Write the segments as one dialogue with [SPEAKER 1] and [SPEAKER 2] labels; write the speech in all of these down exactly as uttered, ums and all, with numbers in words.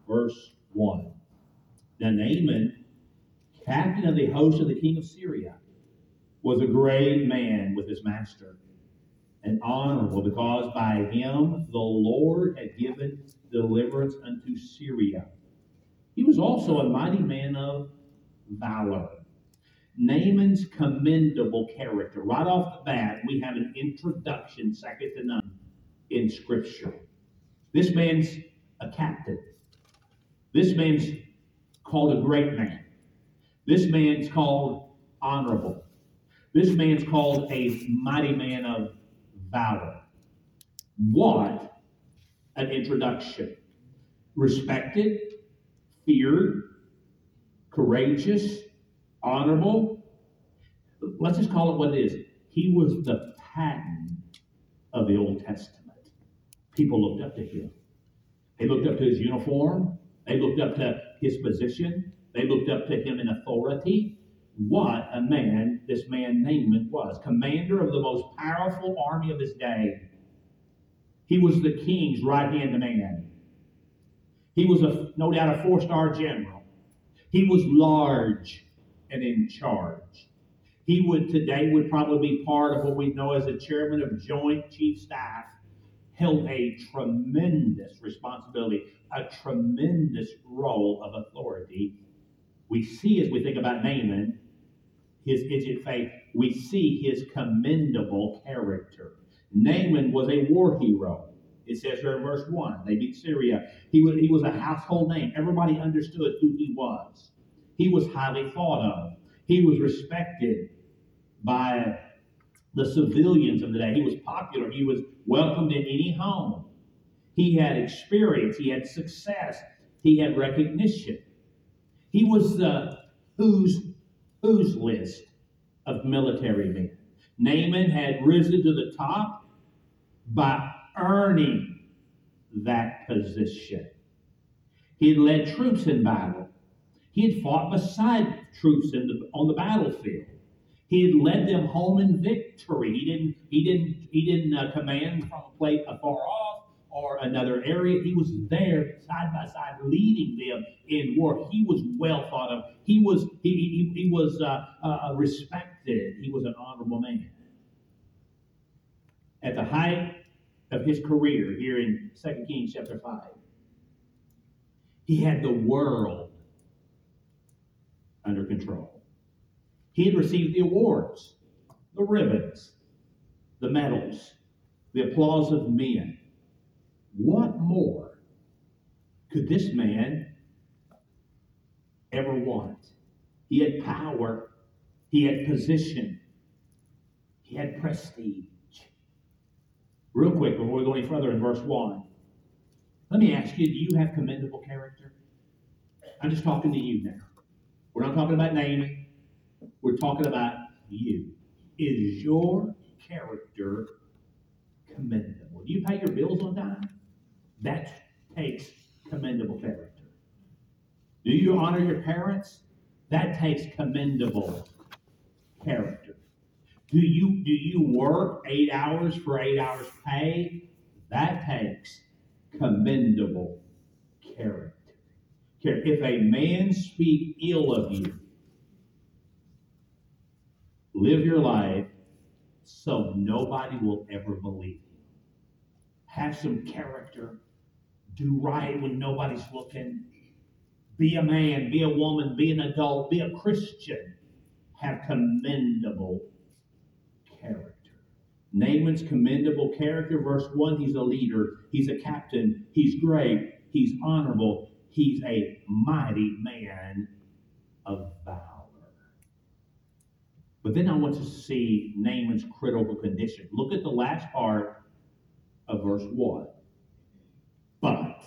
[SPEAKER 1] verse one. Now Naaman, captain of the host of the king of Syria, was a great man with his master, and honorable, because by him the Lord had given deliverance unto Syria. He was also a mighty man of valor. Naaman's commendable character. Right off the bat, we have an introduction, second to none, in Scripture. This man's a captain. This man's called a great man. This man's called honorable. This man's called a mighty man of valor. What an introduction. Respected, feared, courageous, honorable. Let's just call it what it is. He was the pattern of the Old Testament. People looked up to him. They looked up to his uniform. They looked up to his position. They looked up to him in authority. What a man this man Naaman was. Commander of the most powerful army of his day. He was the king's right-hand man. He was, a, no doubt, a four-star general. He was large and in charge. He would today would probably be part of what we know as the chairman of Joint Chief Staff. Held a tremendous responsibility, a tremendous role of authority. We see, as we think about Naaman, his idiot faith, we see his commendable character. Naaman was a war hero. It says here in verse one, they beat Syria. He was, he was a household name. Everybody understood who he was. He was highly thought of. He was respected by the civilians of the day. He was popular. He was welcomed in any home. He had experience. He had success. He had recognition. He was the who's, who's list of military men. Naaman had risen to the top by earning that position. He had led troops in battle. He had fought beside troops in the, on the battlefield. He had led them home in victory. He didn't. He didn't. He didn't uh, command from a place afar off or another area. He was there side by side, leading them in war. He was well thought of. He was. He. He, he was uh, uh, respected. He was an honorable man. At the height of his career, here in Second Kings chapter five, he had the world under control. He had received the awards, the ribbons, the medals, the applause of men. What more could this man ever want? He had power. He had position. He had prestige. Real quick, before we go any further in verse one, let me ask you, do you have commendable character? I'm just talking to you now. We're not talking about Naaman. We're talking about you. Is your character commendable? Do you pay your bills on time? That takes commendable character. Do you honor your parents? That takes commendable character. Do you, do you work eight hours for eight hours pay? That takes commendable character. If a man speak ill of you, live your life so nobody will ever believe you. Have some character. Do right when nobody's looking. Be a man, be a woman, be an adult, be a Christian. Have commendable character. Naaman's commendable character, verse one, he's a leader. He's a captain. He's great. He's honorable. He's a mighty man of valor. But then I want to see Naaman's critical condition. Look at the last part of verse one. But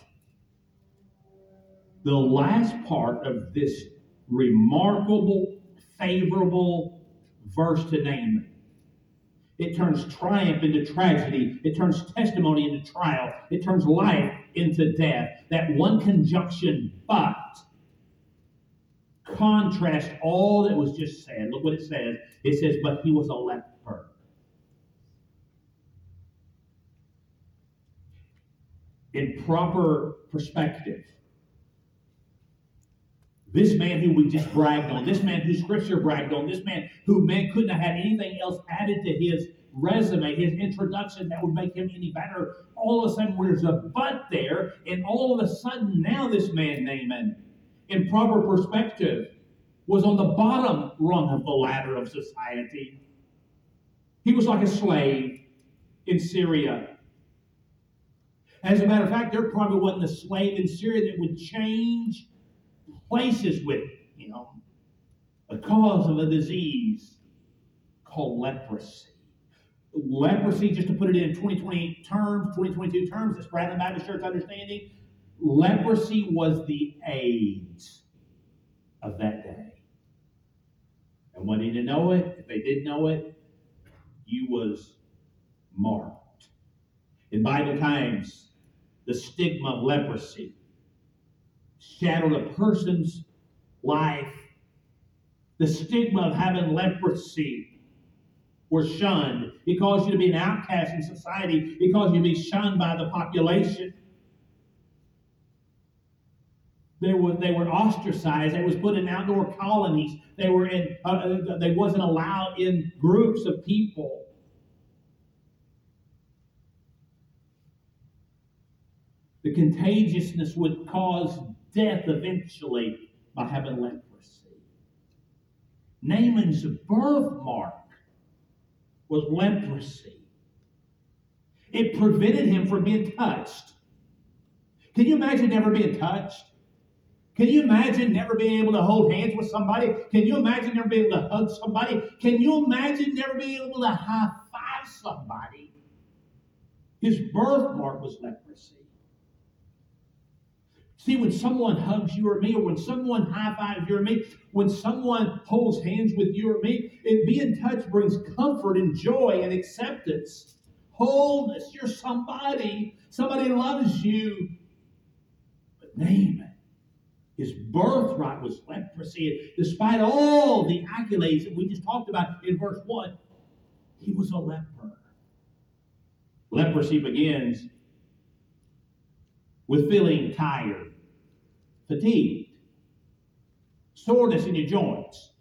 [SPEAKER 1] the last part of this remarkable, favorable verse to Naaman, it turns triumph into tragedy. It turns testimony into trial. It turns life into death. That one conjunction, but, contrast all that was just said. Look what it says. It says, but he was a leper. In proper perspective, This man who we just bragged on, this man who Scripture bragged on, this man who man couldn't have had anything else added to his resume, his introduction that would make him any better. All of a sudden, there's a but there, and all of a sudden, now this man, Naaman, in proper perspective, was on the bottom rung of the ladder of society. He was like a slave in Syria. As a matter of fact, there probably wasn't a slave in Syria that would change places with him because of a disease called leprosy. Leprosy, just to put it in twenty twenty terms, twenty twenty-two terms, that's Bradley Baptist Church understanding, leprosy was the AIDS of that day. And when they didn't know it, if they did know it, you was marked. In Bible times, the stigma of leprosy shadowed a person's life. The stigma of having leprosy was shunned. It caused you to be an outcast in society. It caused you to be shunned by the population. They were, they were ostracized. They was put in outdoor colonies. They were in. Uh, they wasn't allowed in groups of people. The contagiousness would cause death eventually by having leprosy. Naaman's birthmark was leprosy. It prevented him from being touched. Can you imagine never being touched? Can you imagine never being able to hold hands with somebody? Can you imagine never being able to hug somebody? Can you imagine never being able to high five somebody? His birthmark was leprosy. See, when someone hugs you or me, or when someone high-fives you or me, when someone holds hands with you or me, it, being touched brings comfort and joy and acceptance, wholeness. You're somebody. Somebody loves you. But Naaman, his birthright was leprosy. Despite all the accolades that we just talked about in verse one, he was a leper. Leprosy begins with feeling tired, fatigued, soreness in your joints.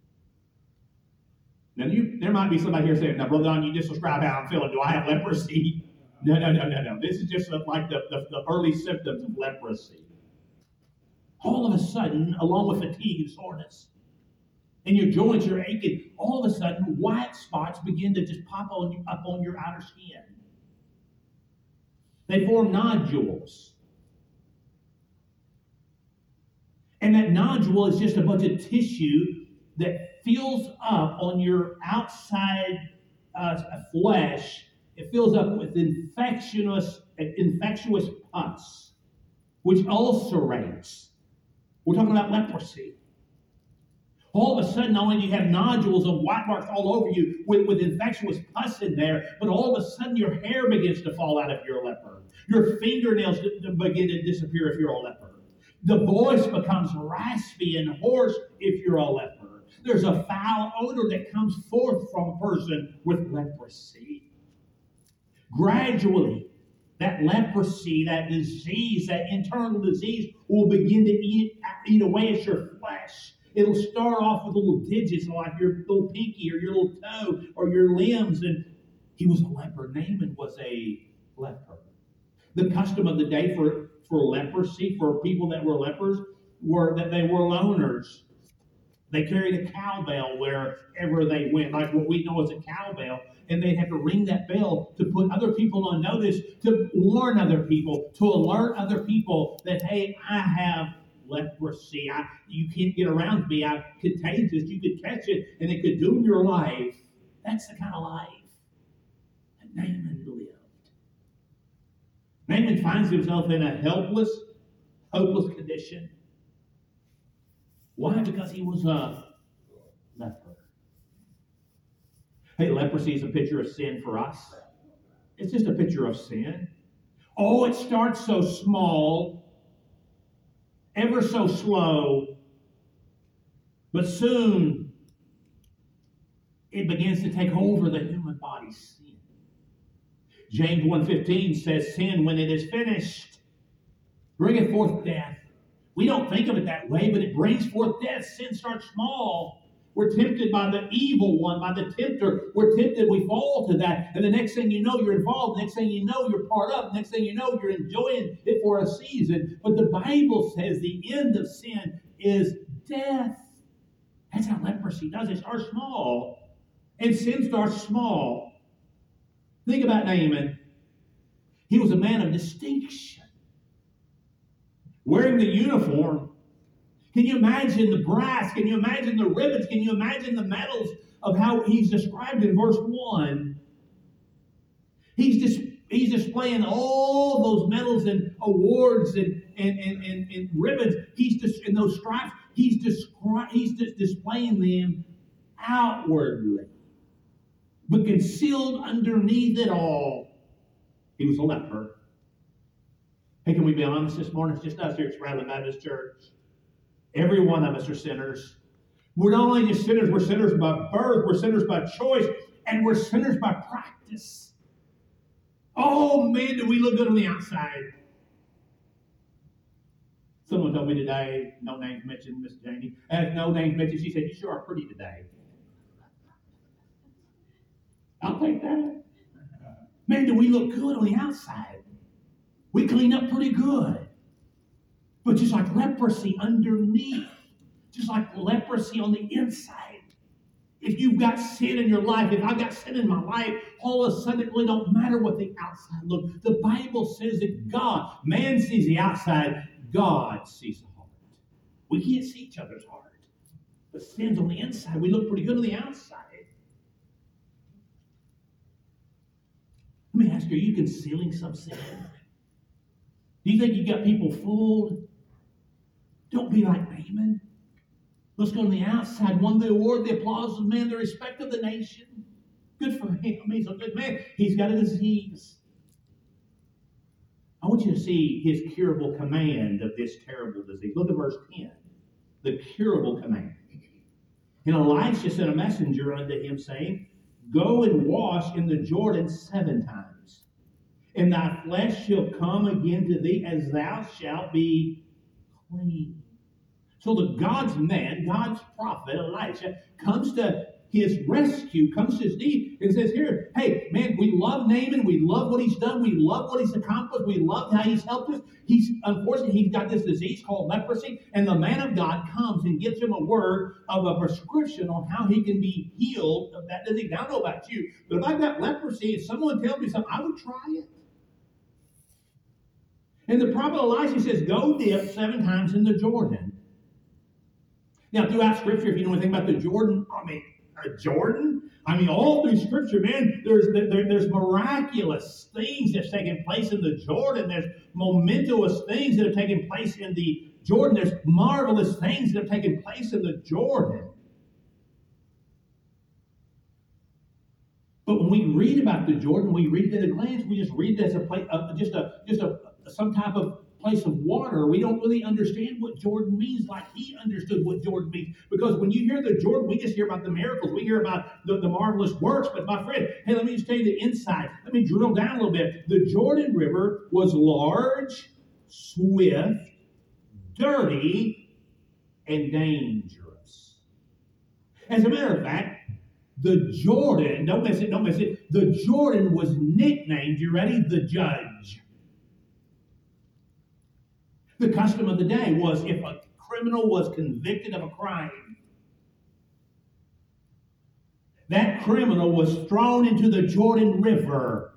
[SPEAKER 1] Now, you, there might be somebody here saying, now, Brother Don, you just describe how I'm feeling. Do I have leprosy? No, no, no, no, no. This is just like the, the, the early symptoms of leprosy. All of a sudden, along with fatigue and soreness, and your joints are aching, all of a sudden, white spots begin to just pop on you, up on your outer skin. They form nodules. And that nodule is just a bunch of tissue that fills up on your outside uh, flesh. It fills up with infectious, infectious pus, which ulcerates. We're talking about leprosy. All of a sudden, not only do you have nodules of white marks all over you with, with infectious pus in there, but all of a sudden your hair begins to fall out if you're a leper. Your fingernails begin to disappear if you're a leper. The voice becomes raspy and hoarse if you're a leper. There's a foul odor that comes forth from a person with leprosy. Gradually, that leprosy, that disease, that internal disease will begin to eat, eat away at your flesh. It'll start off with little digits like your little pinky or your little toe or your limbs. And he was a leper. Naaman was a leper. The custom of the day for, for leprosy, for people that were lepers, were that they were loners. They carried a cowbell wherever they went, like what we know as a cowbell. And they'd have to ring that bell to put other people on notice, to warn other people, to alert other people that, hey, I have leprosy. I, you can't get around me. I'm contagious. You could catch it, and it could doom your life. That's the kind of life that Naaman lived. Naaman finds himself in a helpless, hopeless condition. Why? Because he was a leper. Hey, leprosy is a picture of sin for us. It's just a picture of sin. Oh, it starts so small, ever so slow, but soon it begins to take over the human body's sin. James one fifteen says, sin, when it is finished, bringeth forth death. We don't think of it that way, but it brings forth death. Sin starts small. We're tempted by the evil one, by the tempter. We're tempted, we fall to that. And the next thing you know, you're involved. The next thing you know, you're part of. The next thing you know, you're enjoying it for a season. But the Bible says the end of sin is death. That's how leprosy does. It starts small. And sin starts small. Think about Naaman. He was a man of distinction. Wearing the uniform. Can you imagine the brass? Can you imagine the ribbons? Can you imagine the medals of how he's described in verse one? He's dis- he's displaying all those medals and awards and, and, and, and, and ribbons. He's dis- and those stripes. He's, descri- he's dis- displaying them outwardly. But concealed underneath it all, he was a leper. Hey, can we be honest this morning? It's just us here at Spratling Baptist Church. Every one of us are sinners. We're not only just sinners, we're sinners by birth, we're sinners by choice, and we're sinners by practice. Oh, man, do we look good on the outside. Someone told me today, no names mentioned, Miss Janie, as no names mentioned, she said, you sure are pretty today. I'll take that. Man, do we look good on the outside. We clean up pretty good. But just like leprosy underneath, just like leprosy on the inside, if you've got sin in your life, if I've got sin in my life, all of a sudden it really don't matter what the outside looks. The Bible says that God, man sees the outside, God sees the heart. We can't see each other's heart. But sin's on the inside. We look pretty good on the outside. Let me ask you, are you concealing some sin? Do you think you got people fooled? Don't be like Naaman. Let's go on the outside. Won the award, the applause of men, the respect of the nation. Good for him. He's a good man. He's got a disease. I want you to see his curable command of this terrible disease. Look at verse ten. The curable command. And Elisha sent a messenger unto him, saying, Go and wash in the Jordan seven times, and thy flesh shall come again to thee, as thou shalt be clean. So the God's man, God's prophet, Elisha, comes to his rescue, comes to his need, and says, here, hey, man, we love Naaman, we love what he's done, we love what he's accomplished, we love how he's helped us. He's, unfortunately, he's got this disease called leprosy, and the man of God comes and gives him a word of a prescription on how he can be healed of that disease. Now, I don't know about you, but if I've got leprosy, if someone tells me something, I would try it. And the prophet Elisha says, go dip seven times in the Jordan. Now, throughout Scripture, if you know anything about the Jordan, I mean, uh, Jordan, I mean, all through Scripture, man, there's there, there's miraculous things that's taking place in the Jordan. There's momentous things that have taken place in the Jordan. There's marvelous things that have taken place in the Jordan. But when we read about the Jordan, we read it at a glance. We just read it as a place, uh, just a just a some type of place of water. We don't really understand what Jordan means like he understood what Jordan means. Because when you hear the Jordan, we just hear about the miracles. We hear about the, the marvelous works. But my friend, hey, let me just tell you the inside. Let me drill down a little bit. The Jordan River was large, swift, dirty, and dangerous. As a matter of fact, the Jordan, don't miss it, don't miss it, the Jordan was nicknamed, you ready? The Judge. The custom of the day was if a criminal was convicted of a crime, that criminal was thrown into the Jordan River.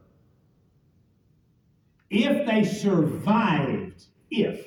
[SPEAKER 1] If they survived, if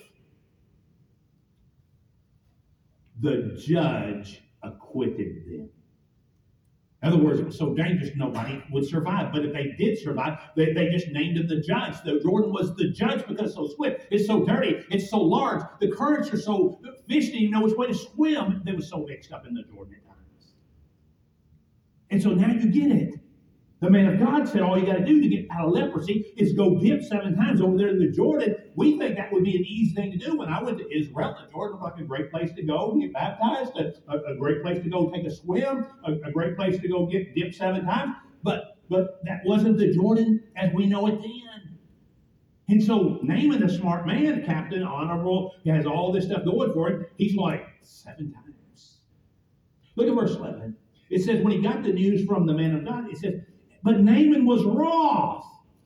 [SPEAKER 1] the judge acquitted them. In other words, it was so dangerous nobody would survive. But if they did survive, they, they just named him the judge. The Jordan was the judge because it's so swift, it's so dirty, it's so large. The currents are so fish didn't even know which way to swim. They were so mixed up in the Jordan at times. And so now you get it. The man of God said all you got to do to get out of leprosy is go dip seven times over there in the Jordan. We think that would be an easy thing to do. When I went to Israel, the Jordan was like a great place to go and get baptized, a, a, a great place to go take a swim, a, a great place to go get dip seven times. But but that wasn't the Jordan as we know it then. And so Naaman, the smart man, captain, honorable, he has all this stuff going for him. He's like, seven times. Look at verse eleven. It says, when he got the news from the man of God, it says, but Naaman was wroth.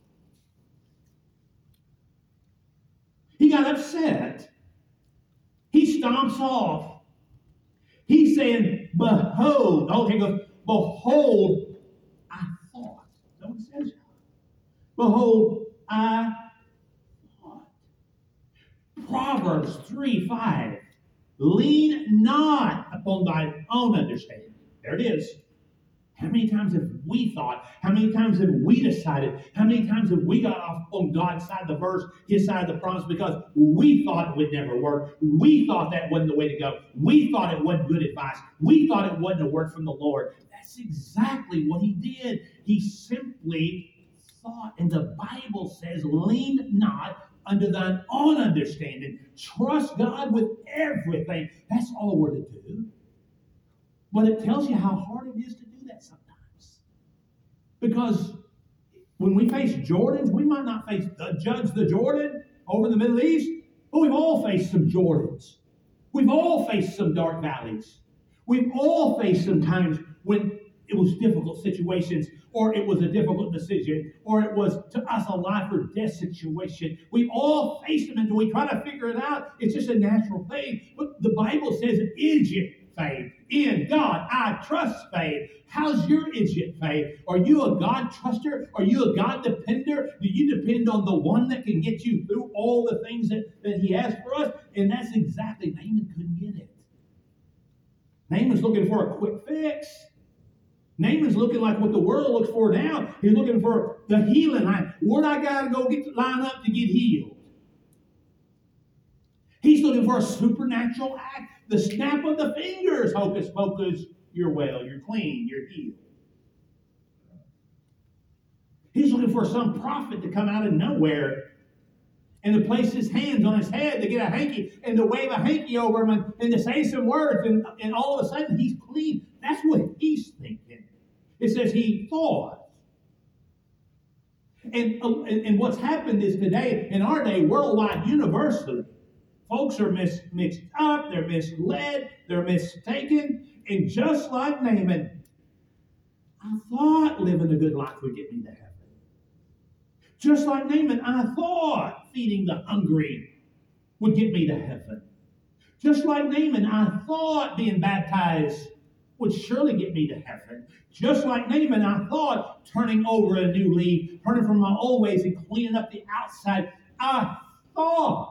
[SPEAKER 1] He got upset. He stomps off. He's saying, behold, oh, he goes, behold, I thought. No one says, behold, I thought. Proverbs three five. Lean not upon thine own understanding. There it is. How many times have we thought? How many times have we decided? How many times have we got off on God's side of the verse, His side of the promise, because we thought it would never work. We thought that wasn't the way to go. We thought it wasn't good advice. We thought it wasn't a word from the Lord. That's exactly what he did. He simply thought, and the Bible says, lean not unto thine own understanding. Trust God with everything. That's all we're to do. But it tells you how hard it is to do that sometimes. Because when we face Jordans, we might not face the judge the Jordan over in the Middle East, but we've all faced some Jordans. We've all faced some dark valleys. We've all faced some times when it was difficult situations, or it was a difficult decision, or it was to us a life or death situation. We all face them until we try to figure it out. It's just a natural thing. But the Bible says, is it faith? In God, I trust faith. How's your idiot faith? Are you a God truster? Are you a God depender? Do you depend on the one that can get you through all the things that, that he has for us? And that's exactly, Naaman couldn't get it. Naaman's looking for a quick fix. Naaman's looking like what the world looks for now. He's looking for the healing line. Where do I got to go get line up to get healed? He's looking for a supernatural act. The snap of the fingers, hocus pocus, you're well, you're clean, you're healed. He's looking for some prophet to come out of nowhere and to place his hands on his head to get a hanky and to wave a hanky over him and, and to say some words, and, and all of a sudden he's clean. That's what he's thinking. It says he thought. And, uh, and, and what's happened is today, in our day, worldwide, universally, folks are mis- mixed up, they're misled, they're mistaken, and just like Naaman, I thought living a good life would get me to heaven. Just like Naaman, I thought feeding the hungry would get me to heaven. Just like Naaman, I thought being baptized would surely get me to heaven. Just like Naaman, I thought turning over a new leaf, turning from my old ways and cleaning up the outside, I thought.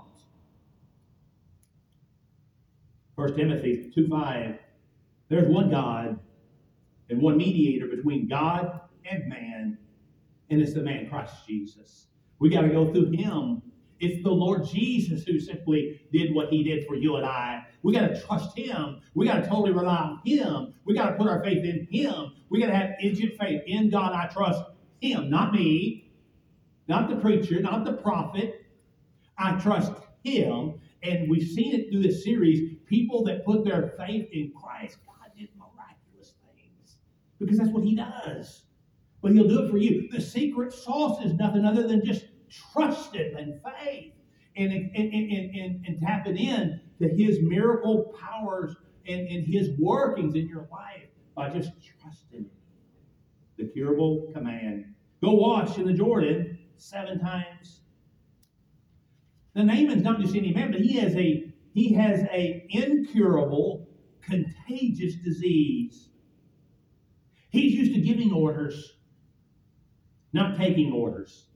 [SPEAKER 1] First Timothy two five, there's one God and one mediator between God and man, and it's the man Christ Jesus. We got to go through him. It's the Lord Jesus who simply did what he did for you and I. We got to trust him. We got to totally rely on him. We got to put our faith in him. We got to have instant faith in God. I trust him, not me, not the preacher, not the prophet. I trust him. And we've seen it through this series. People that put their faith in Christ, God did miraculous things because that's what he does. But he'll do it for you. The secret sauce is nothing other than just trust him and faith and, and, and, and, and, and tapping in to his miracle powers and, and his workings in your life by just trusting him. The curable command. Go wash in the Jordan seven times. Now, Naaman's not just any man, but he has a he has a incurable, contagious disease. He's used to giving orders, not taking orders.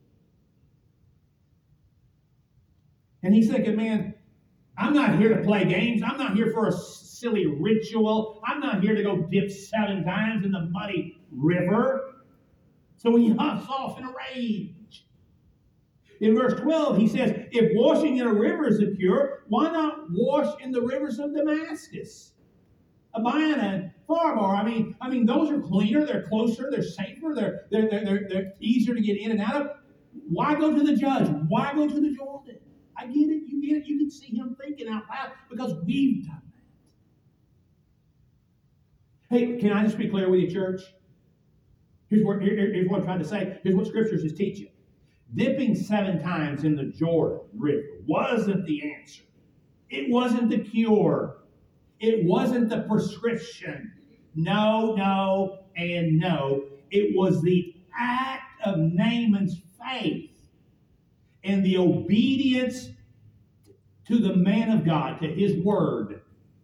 [SPEAKER 1] And he's thinking, man, I'm not here to play games. I'm not here for a silly ritual. I'm not here to go dip seven times in the muddy river. So he huffs off in a rage. In verse twelve, he says, if washing in a river is a cure, why not wash in the rivers of Damascus? Abana and Pharbar. I mean, I mean, those are cleaner, they're closer, they're safer, they're, they're, they're, they're, they're easier to get in and out of. Why go to the judge? Why go to the Jordan? I get it, you get it. You can see him thinking out loud because we've done that. Hey, can I just be clear with you, church? Here's what, here, here's what I'm trying to say. Here's what scriptures is teaching. Dipping seven times in the Jordan River wasn't the answer. It wasn't the cure. It wasn't the prescription. No, no, and no. It was the act of Naaman's faith and the obedience to the man of God, to his word.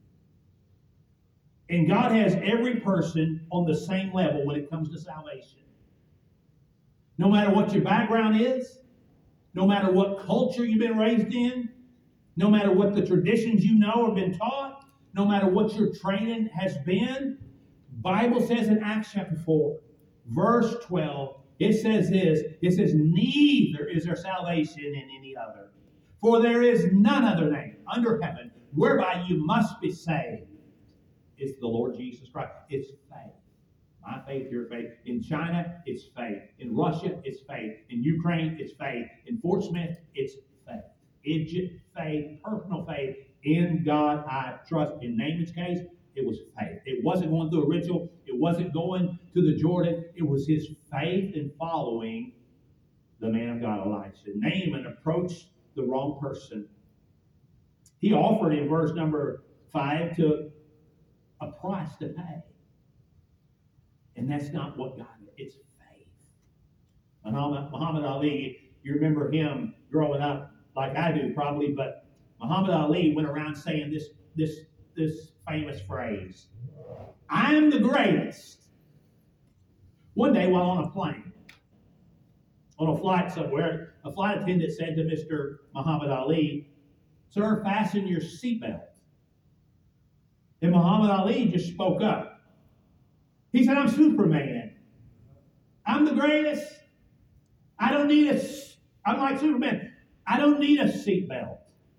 [SPEAKER 1] And God has every person on the same level when it comes to salvation. No matter what your background is, no matter what culture you've been raised in, no matter what the traditions you know have been taught, no matter what your training has been, Bible says in Acts chapter four, verse twelve, it says this, it says, neither is there salvation in any other. For there is none other name under heaven whereby you must be saved. It's the Lord Jesus Christ. It's faith. My faith, your faith. In China, it's faith. In Russia, it's faith. In Ukraine, it's faith. In Fort Smith, it's faith. Egypt, faith. Personal faith. In God, I trust. In Naaman's case, it was faith. It wasn't going through a ritual. It wasn't going to the Jordan. It was his faith in following the man of God, Elisha. Naaman approached the wrong person. He offered in verse number five to a price to pay. And that's not what God is. It's faith. Muhammad, Muhammad Ali, you remember him growing up like I do probably, but Muhammad Ali went around saying this, this, this famous phrase, I'm the greatest. One day while on a plane, on a flight somewhere, a flight attendant said to Mister Muhammad Ali, sir, fasten your seatbelt. And Muhammad Ali just spoke up. He said, I'm Superman. I'm the greatest. I don't need a, I'm like Superman. I don't need a seatbelt.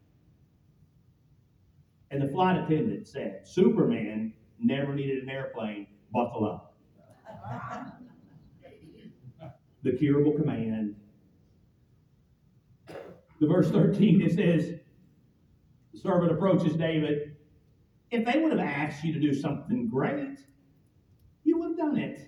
[SPEAKER 1] And the flight attendant said, Superman never needed an airplane. Buckle up. The curable command. The verse thirteen, it says, the servant approaches David. If they would have asked you to do something great, you would have done it.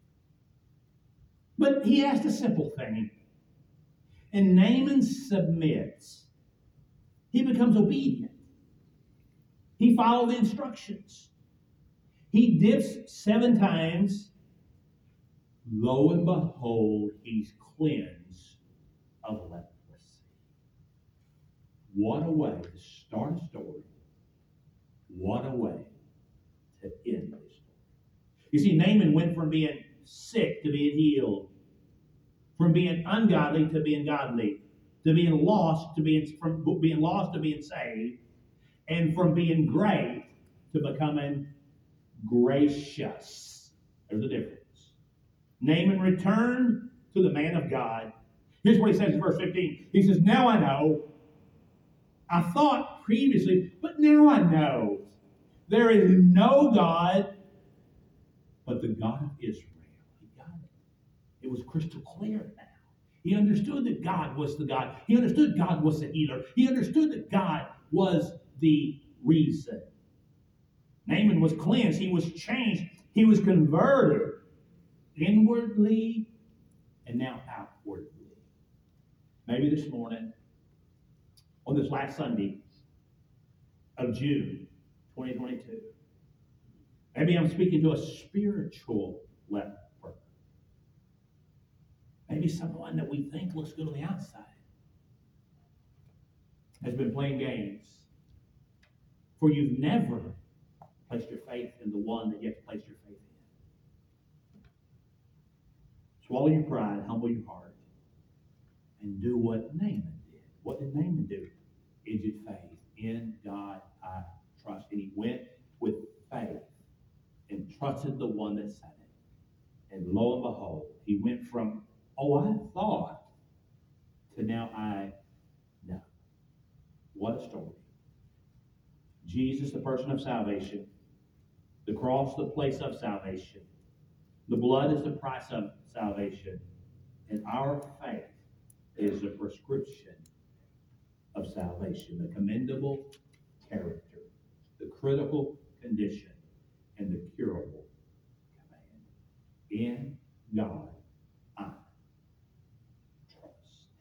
[SPEAKER 1] But he asked a simple thing. And Naaman submits. He becomes obedient. He followed the instructions. He dips seven times. Lo and behold, he's cleansed of leprosy. What a way to start a story. What a way to end this story. You see, Naaman went from being sick to being healed, from being ungodly to being godly, to being lost to being from being lost to being saved, and from being great to becoming gracious. There's a difference. Naaman returned to the man of God. Here's what he says in verse fifteen. He says, now I know. I thought previously, but now I know. There is no God but the God of Israel. He got it. It was crystal clear now. He understood that God was the God. He understood God was the healer. He understood that God was the reason. Naaman was cleansed. He was changed. He was converted inwardly and now outwardly. Maybe this morning, on this last Sunday of June twenty twenty-two, maybe I'm speaking to a spiritual leper. Maybe someone that we think looks good on the outside has been playing games. For you've never placed your faith in the one that you have to place your faith in. Swallow your pride, humble your heart, and do what Naaman did. What did Naaman do? Idiot faith. In God I trust. And he went with faith and trusted the one that said it. And lo and behold, he went from, oh, I thought, to now I know. What a story. Jesus, the person of salvation. The cross, the place of salvation. The blood is the price of salvation. And our faith is the prescription of salvation. The commendable character. The critical condition. And the curable command. In God I trust.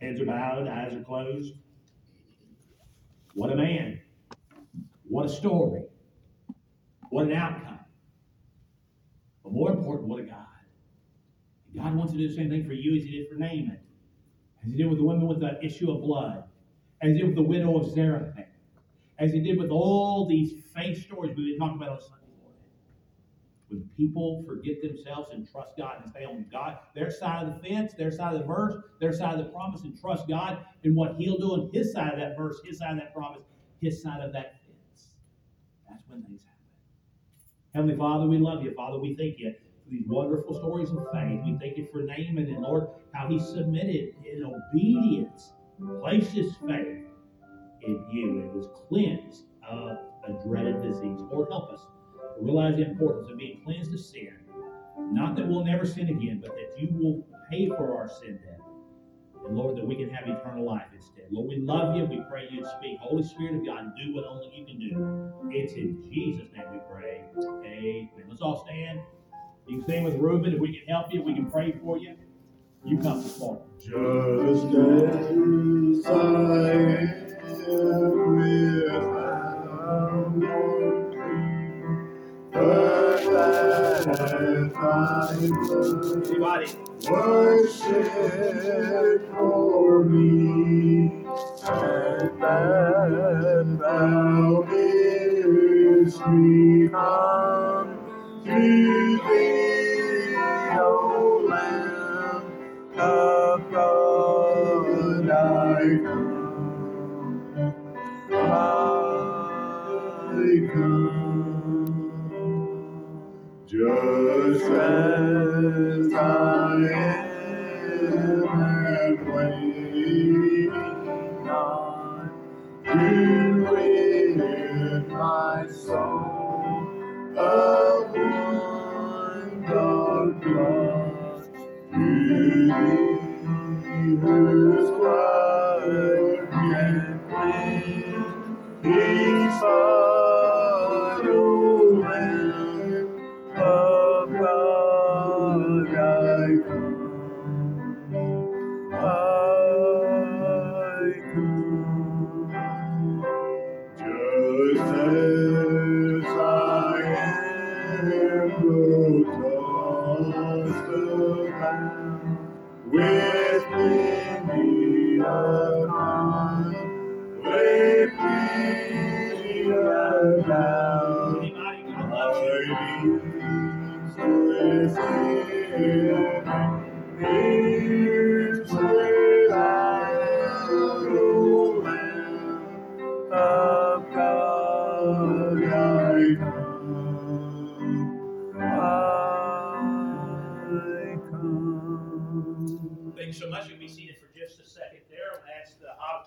[SPEAKER 1] Heads are bowed, eyes are closed. What a man. What a story. What an outcome. But more important, what a God. God wants to do the same thing for you as he did for Naaman. As he did with the women with the issue of blood. As he did with the widow of Zarephath. As he did with all these faith stories we've been talking about on Sunday morning. When people forget themselves and trust God and stay on God, their side of the fence, their side of the verse, their side of the promise, and trust God and what he'll do on his side of that verse, his side of that promise, his side of that fence. That's when things happen. Heavenly Father, we love you. Father, we thank you for these wonderful stories of faith. We thank you for Naaman and Lord, how he submitted in obedience, placed his faith in you, and was cleansed of a dreaded disease. Lord, help us to realize the importance of being cleansed of sin. Not that we'll never sin again, but that you will pay for our sin debt. And Lord, that we can have eternal life instead. Lord, we love you. We pray you'd speak. Holy Spirit of God, do what only you can do. It's in Jesus' name we pray. Amen. Let's all stand. You can sing with Reuben. If we can help you, we can pray for you. You come this morning.
[SPEAKER 2] Just as I am without one plea, but that thy
[SPEAKER 1] Anybody?
[SPEAKER 2] blood was shed for me, and that thou didst me come to thee, O Lamb of God, I come, I come, just as I am, and waiting on you with my soul of one dark blood, to thee whose blood can cleanse each spot, O Lamb of God, I come, I come. Just as I am, though tossed about with many a crime, with many a doubt, my needs within, needs without, O Lamb of God, I come, I come.
[SPEAKER 1] Thanks so much. You'll be seated for just a second there. I'll ask the